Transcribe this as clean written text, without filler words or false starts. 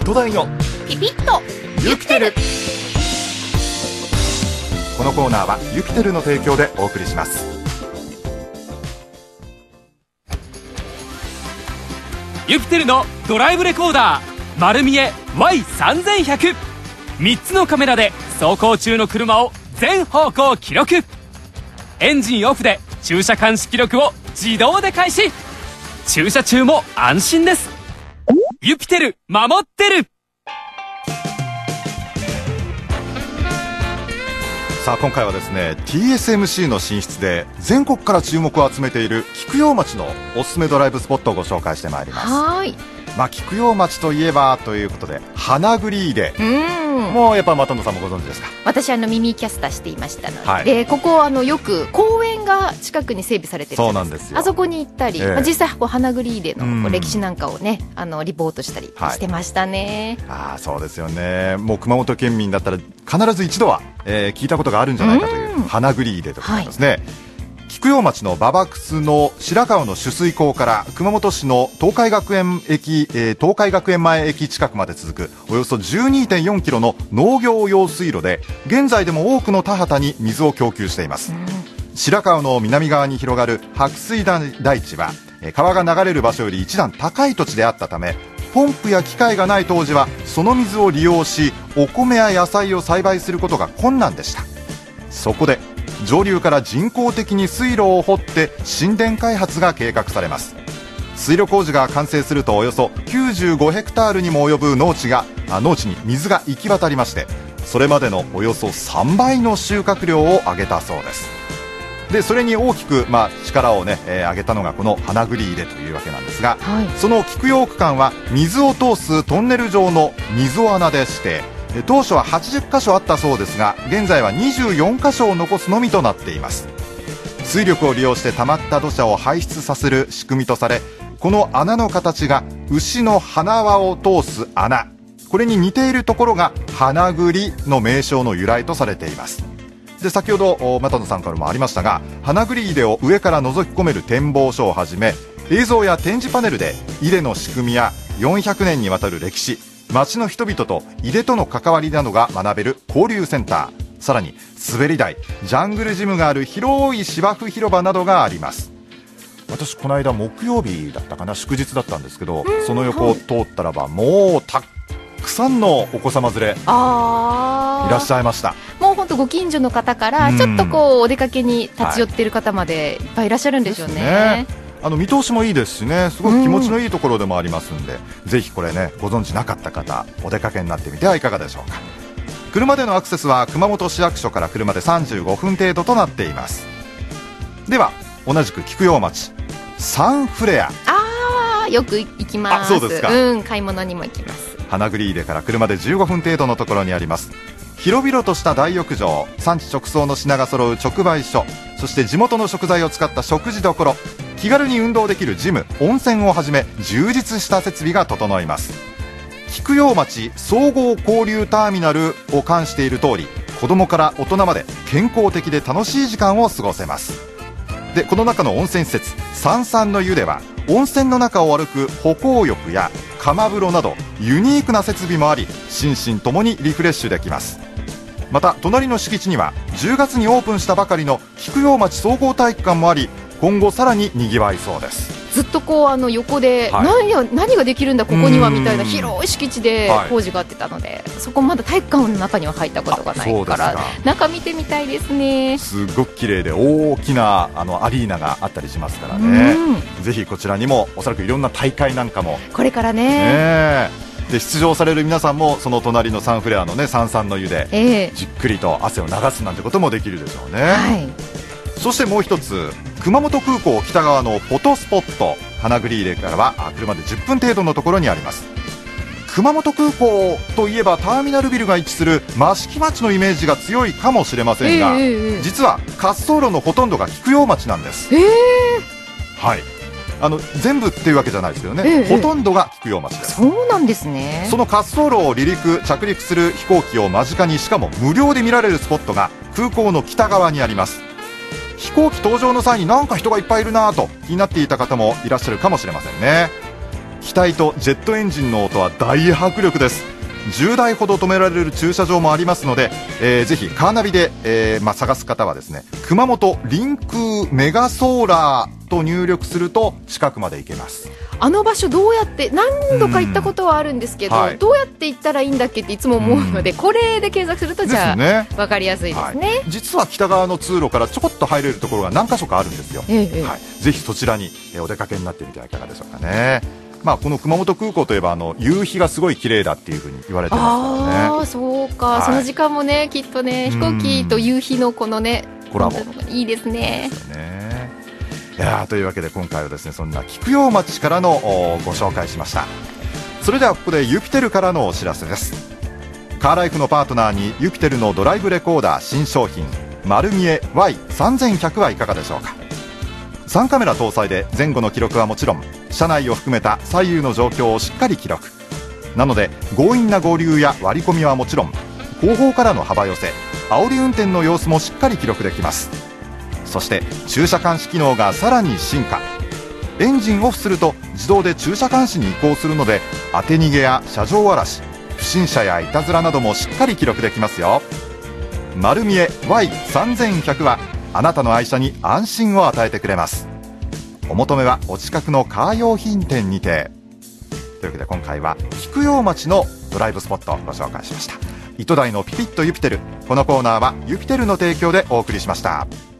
糸団よピピッとユピテル。このコーナーはユピテルの提供でお送りします。 ユピテルのドライブレコーダー丸見え Y3100、 3つのカメラで走行中の車を全方向記録。エンジンオフで駐車監視記録を自動で開始。駐車中も安心です。ユピテル守ってる。 さあ今回はですね TSMC の進出で全国から注目を集めている菊陽町のおすすめドライブスポットをご紹介してまいります。 はい、 菊陽町といえばということで花グリーデ、もうやっぱ又野さんもご存知ですか？ 私耳キャスターしていましたので、 はい、 でここよく公園が近くに整備されてるじゃないですか。 そうなんですよ。 あそこに行ったり、実際花グリーデの歴史なんかをねリポートしたりしてましたね。 そうですよね。もう熊本県民だったら必ず一度は、聞いたことがあるんじゃないかという花グリーデということですね。菊陽町の馬場楠の白川の取水口から熊本市の東海学園前駅近くまで続くおよそ 12.4 キロの農業用水路で現在でも多くの田畑に水を供給しています。白川の南側に広がる白水台地は川が流れる場所より一段高い土地であったため、ポンプや機械がない当時はその水を利用しお米や野菜を栽培することが困難でした。そこで上流から人工的に水路を掘って新田開発が計画されます。水路工事が完成するとおよそ95ヘクタールにも及ぶ農地に水が行き渡りまして、それまでのおよそ3倍の収穫量を上げたそうです。でそれに大きく、力を上げたのがこの花グリーデというわけなんですが、その菊陽区間は水を通すトンネル状の溝穴でして、当初は80箇所あったそうですが現在は24箇所を残すのみとなっています。水力を利用して溜まった土砂を排出させる仕組みとされ、この穴の形が牛の鼻輪を通す穴、これに似ているところが花栗の名称の由来とされています。で先ほど又野さんからもありましたが、花栗入れを上から覗き込める展望所をはじめ映像や展示パネルで入れの仕組みや400年にわたる歴史、町の人々と井出との関わりなどが学べる交流センター、さらに滑り台、ジャングルジムがある広い芝生広場などがあります。私この間木曜日だったかな、祝日だったんですけど、その横を通ったらばもうたくさんのお子様連れいらっしゃいました。もう本当ご近所の方からちょっとお出かけに立ち寄っている方までいっぱいいらっしゃるんでしょうね。 見通しもいいですしね、すごく気持ちのいいところでもありますんで、ぜひこれねご存知なかった方お出かけになってみてはいかがでしょうか。車でのアクセスは熊本市役所から車で35分程度となっています。では同じく菊陽町サンフレア、 よく行きます。 そうですか。 買い物にも行きます。 花グリーデから車で15分程度のところにあります。広々とした大浴場、産地直送の品が揃う直売所、そして地元の食材を使った食事処、気軽に運動できるジム、温泉をはじめ充実した設備が整います。菊陽町総合交流ターミナルを冠している通り、子供から大人まで健康的で楽しい時間を過ごせます。でこの中の温泉施設三々の湯では温泉の中を歩く歩行浴や釜風呂などユニークな設備もあり、心身ともにリフレッシュできます。また隣の敷地には10月にオープンしたばかりの菊陽町総合体育館もあり、今後さらににぎわいそうです。 ずっと横で、何ができるんだここにはみたいな広い敷地で工事があってたので、そこまだ体育館の中には入ったことがないから中見てみたいですね。すごく綺麗で大きなアリーナがあったりしますからね、ぜひこちらにもおそらくいろんな大会なんかもこれからねで出場される皆さんもその隣のサンフレアの三々の湯でじっくりと汗を流すなんてこともできるでしょうね。そしてもう一つ、熊本空港北側のフォトスポット、花グリーデからは車で10分程度のところにあります。熊本空港といえばターミナルビルが位置する益城町のイメージが強いかもしれませんが、実は滑走路のほとんどが菊陽町なんです。全部っていうわけじゃないですけどね、ほとんどが菊陽町です。 そうなんですね。 その滑走路を着陸する飛行機を間近にしかも無料で見られるスポットが空港の北側にあります。飛行機登場の際になんか人がいっぱいいるなと気になっていた方もいらっしゃるかもしれませんね。 機体とジェットエンジンの音は大迫力です。10台ほど止められる駐車場もありますので、ぜひカーナビで、探す方はですね、熊本臨空メガソーラーと入力すると近くまで行けます。 あの場所どうやって何度か行ったことはあるんですけど、どうやって行ったらいいんだっけっていつも思うので、これで検索するとじゃあ分かりやすいですね。 実は北側の通路からちょこっと入れるところが何か所かあるんですよ。ぜひそちらにお出かけになってみてはいかがでしょうかね。この熊本空港といえば夕日がすごい綺麗だっていうふうに言われてますからね。 そうか、その時間もねきっとね、飛行機と夕日のこのねコラボいいですね。 いやというわけで今回はですね、そんな菊陽町からのご紹介しました。それではここでユピテルからのお知らせです。カーライフのパートナーにユピテルのドライブレコーダー新商品丸見え Y3100 はいかがでしょうか。3カメラ搭載で前後の記録はもちろん、車内を含めた左右の状況をしっかり記録なので、強引な合流や割り込みはもちろん、後方からの幅寄せ、煽り運転の様子もしっかり記録できます。そして駐車監視機能がさらに進化。エンジンオフすると自動で駐車監視に移行するので、当て逃げや車上荒らし、不審者やいたずらなどもしっかり記録できますよ。丸見え Y3100 はあなたの愛車に安心を与えてくれます。お求めはお近くのカー用品店にて。というわけで今回は菊陽町のドライブスポットをご紹介しました。糸台のピピッとユピテル、このコーナーはユピテルの提供でお送りしました。